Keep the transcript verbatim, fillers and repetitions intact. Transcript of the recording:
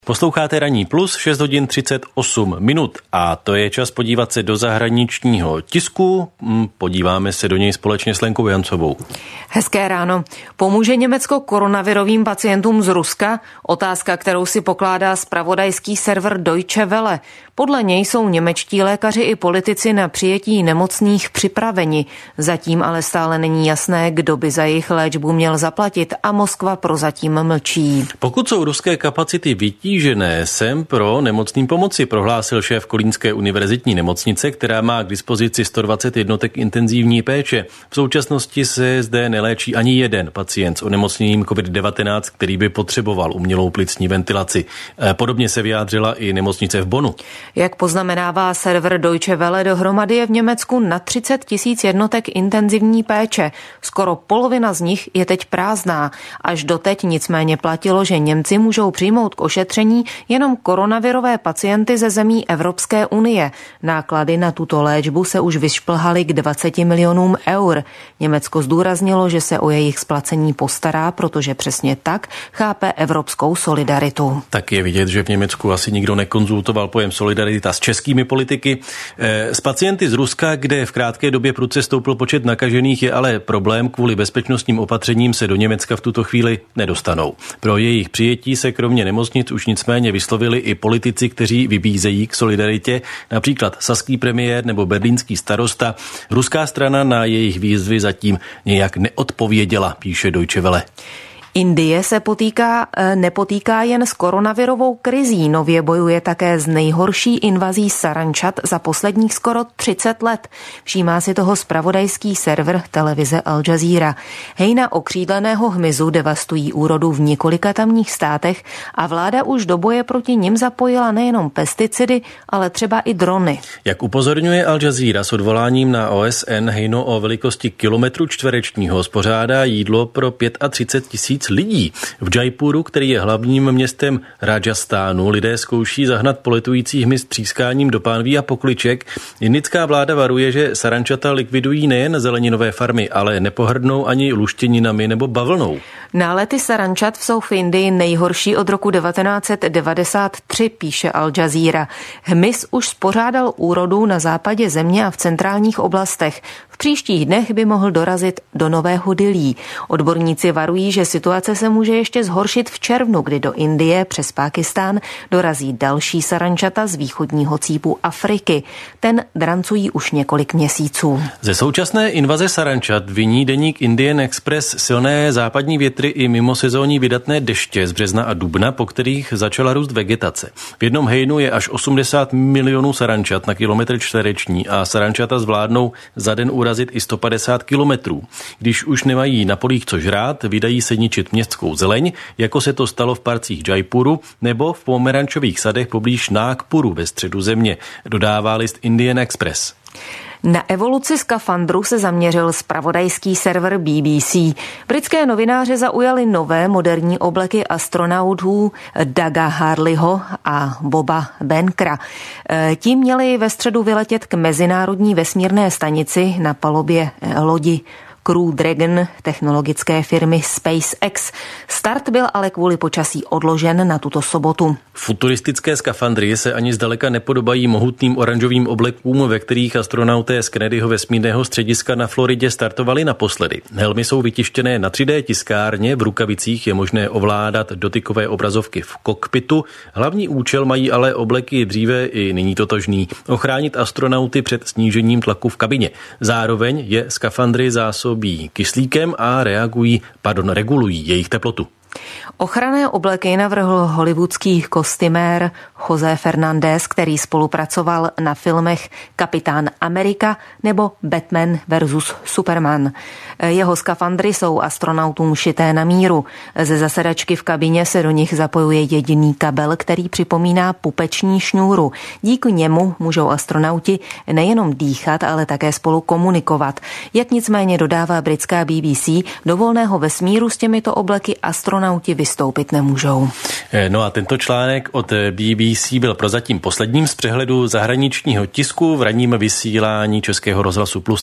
Posloucháte Ranní plus, šest hodin třicet osm minut a to je čas podívat se do zahraničního tisku. Podíváme se do něj společně s Lenkou Jancovou. Hezké ráno. Pomůže Německo koronavirovým pacientům z Ruska? Otázka, kterou si pokládá zpravodajský server Deutsche Welle. Podle něj jsou němečtí lékaři i politici na přijetí nemocných připraveni. Zatím ale stále není jasné, kdo by za jejich léčbu měl zaplatit a Moskva prozatím mlčí. Pokud jsou ruské kapacity vytížené, jsem pro nemocným pomoci, prohlásil šéf Kolínské univerzitní nemocnice, která má k dispozici sto dvacet jednotek intenzivní péče. V současnosti se zde neléčí ani jeden pacient s onemocněním covid devatenáct, který by potřeboval umělou plicní ventilaci. Podobně se vyjádřila i nemocnice v Bonnu. Jak poznamenává server Deutsche Welle, dohromady je v Německu na třicet tisíc jednotek intenzivní péče. Skoro polovina z nich je teď prázdná. Až doteď nicméně platilo, že Němci můžou přijmout k ošetření jenom koronavirové pacienty ze zemí Evropské unie. Náklady na tuto léčbu se už vyšplhaly k dvaceti milionům eur. Německo zdůraznilo, že se o jejich splacení postará, protože přesně tak chápe evropskou solidaritu. Tak je vidět, že v Německu asi nikdo nekonzultoval pojem solidarita s českými politiky. S pacienty z Ruska, kde v krátké době prudce stoupl počet nakažených, je ale problém, kvůli bezpečnostním opatřením se do Německa v tuto chvíli nedostanou. Pro jejich přijetí se kromě nemocnic už nicméně vyslovili i politici, kteří vybízejí k solidaritě, například saský premiér nebo berlínský starosta. Ruská strana na jejich výzvy zatím nějak neodpověděla, píše Deutsche Welle. Indie se potýká, nepotýká jen s koronavirovou krizí, nově bojuje také s nejhorší invazí sarančat za posledních skoro třicet let. Všímá si toho zpravodajský server televize Al Jazeera. Hejna okřídleného hmyzu devastují úrodu v několika tamních státech a vláda už do boje proti nim zapojila nejenom pesticidy, ale třeba i drony. Jak upozorňuje Al Jazeera s odvoláním na O S N, hejno o velikosti kilometru čtverečního spořádá jídlo pro třicet pět tisíc lidí. V Jaipuru, který je hlavním městem Rajastánu, lidé zkouší zahnat poletující hmyz třískáním do pánví a pokliček. Indická vláda varuje, že sarančata likvidují nejen zeleninové farmy, ale nepohrdnou ani luštěninami nebo bavlnou. Nálety sarančat jsou v Indii nejhorší od roku devatenáct set devadesát tři, píše Al Jazeera. Hmyz už spořádal úrodu na západě země a v centrálních oblastech. V příštích dnech by mohl dorazit do Nového Dillí. Odborníci varují, že situace se může ještě zhoršit v červnu, kdy do Indie přes Pákistán dorazí další sarančata z východního cípu Afriky. Ten drancují už několik měsíců. Ze současné invaze sarančat viní deník Indian Express silné západní větry i mimosezónní vydatné deště z března a dubna, po kterých začala růst vegetace. V jednom hejnu je až osmdesát milionů sarančat na kilometr čtvereční a sarančata zvládnou za den urazit i sto padesát kilometrů. Když už nemají na polích co žrát, vydají se ničit městskou zeleň, jako se to stalo v parcích Jaipuru nebo v pomerančových sadech poblíž Nágpuru ve středu země, dodává list Indian Express. Na evoluci skafandru se zaměřil zpravodajský server B B C. Britské novináře zaujaly nové moderní obleky astronautů Douga Harleyho a Boba Benkera. Ti měli ve středu vyletět k mezinárodní vesmírné stanici na palubě lodi Crew Dragon technologické firmy SpaceX. Start byl ale kvůli počasí odložen na tuto sobotu. Futuristické skafandry se ani zdaleka nepodobají mohutným oranžovým oblekům, ve kterých astronauté z Kennedyho vesmírného střediska na Floridě startovali naposledy. Helmy jsou vytištěné na tři dé tiskárně, v rukavicích je možné ovládat dotykové obrazovky v kokpitu. Hlavní účel mají ale obleky dříve i nyní totožný: ochránit astronauty před snížením tlaku v kabině. Zároveň je skafandry zásob kyslíkem a reagují, pardon, regulují jejich teplotu. Ochranné obleky navrhl hollywoodský kostýmér José Fernández, který spolupracoval na filmech Kapitán Amerika nebo Batman versus Superman. Jeho skafandry jsou astronautům šité na míru. Ze zasedačky v kabině se do nich zapojuje jediný kabel, který připomíná pupeční šňůru. Díky němu můžou astronauti nejenom dýchat, ale také spolu komunikovat. Jak nicméně dodává britská B B C, do volného vesmíru s těmito obleky astronauti vystoupit nemůžou. No a tento článek od B B C byl prozatím posledním z přehledu zahraničního tisku v ranním vysílání Českého rozhlasu Plus.